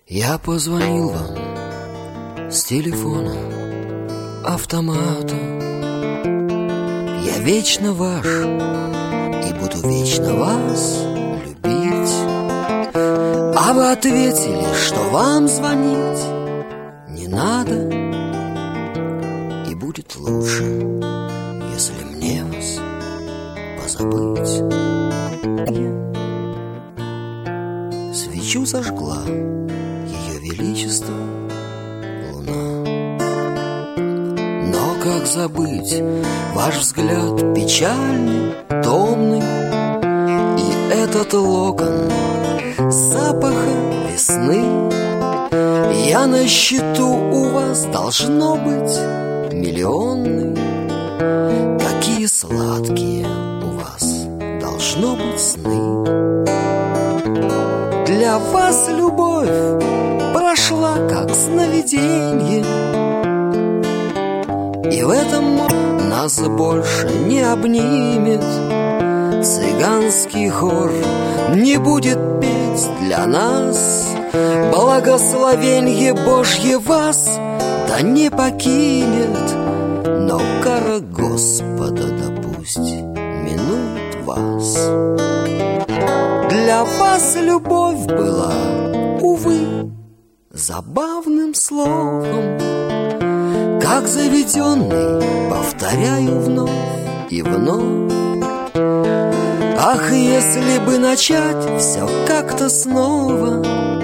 Я позвонил вам с телефона автомата. Я вечно ваш и буду вечно вас любить. А вы ответили, что вам звонить не надо, и будет лучше, если мне вас позабыть. Свечу зажгла Ее Величество Луна. Но как забыть ваш взгляд печальный, томный, и этот локон запаха весны? Я на счету у вас должно быть миллионный. Какие сладкие у вас должно быть сны. Для вас любовь прошла как сновиденье, и в этом нас больше не обнимет. Цыганский хор не будет петь для нас. Благословенье Божье вас да не покинет. Но кара Господа да пусть минует вас. Для вас любовь была, увы, забавным словом. Как заведенный повторяю вновь и вновь. Ах, если бы начать все как-то снова,